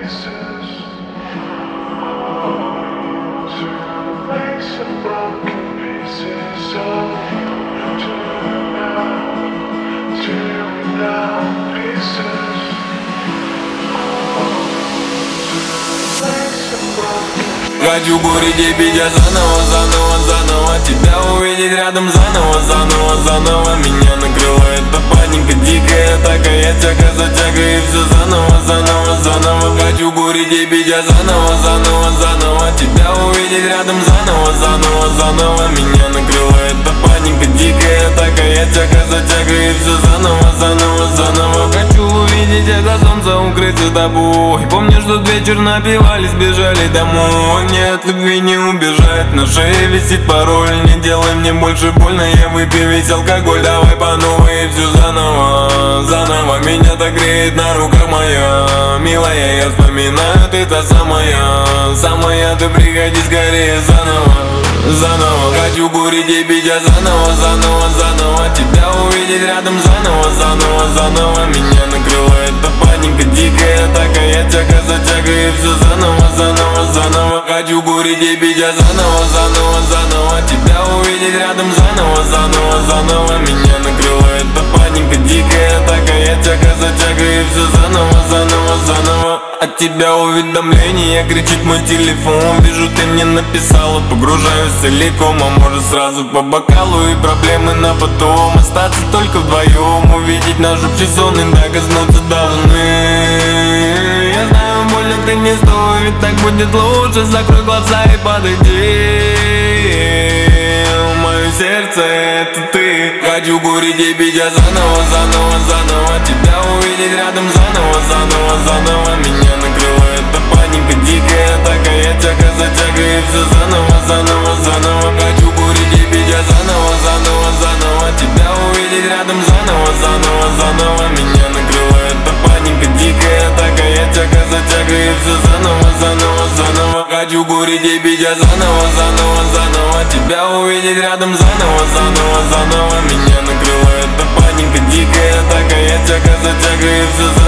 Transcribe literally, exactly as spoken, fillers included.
Хочу курить и пить, я заново, заново, заново тебя увидеть рядом, заново, заново, заново меня накрывает паника дикая, такая тяга за тягой, и все заново, заново, заново. Хочу курить и пить, я заново, заново, заново тебя увидеть рядом, заново, заново, заново меня накрывает паника дикая, такая тяга за тягой, и все заново, заново, заново. Хочу увидеть это солнце, укрыться тобой. Помню, что в вечер напивались, бежали домой. Мне от любви не убежать, на шее висит пароль. Не делай мне больше больно, я выпью весь алкоголь. Давай по новой и все заново, заново. Меня так греет на руках моя милая, я вспоминаю, ты та самая, самая, ты приходи скорее заново, заново. Хочу курить и пить, я заново, заново, заново тебя увидеть рядом, заново, заново, заново меня накрывает паника дикая, такая тяга за тягой, и все заново, заново, заново. Хочу курить и пить, я заново, заново, заново тебя увидеть рядом, заново, заново, заново меня накрывает паника дикая, такая тяга за тягой, и все заново, заново, заново. От тебя уведомление, кричит мой телефон. Вижу, ты мне написала, погружаюсь целиком. А может сразу по бокалу и проблемы на потом. Остаться только вдвоем, увидеть наш общий сон и докоснуться должны. Я знаю, больно ты не стоит, так будет лучше. Закрой глаза и подойди. Мое сердце это ты. Хочу курить и пить, я заново, заново, заново тебя увидеть рядом, заново, заново, заново меня накрывает паника дикая, такая тяга за тягой, и все заново, заново, заново. Хочу курить и пить, я заново, заново, заново тебя увидеть рядом, заново, заново, заново меня накрывает паника дикая, такая тяга за тягой, и все заново, заново, заново. Хочу курить и пить, я заново, заново, заново тебя увидеть рядом, заново, заново, заново меня накрывает паника дикая, такая тяга за тягой, и все заново.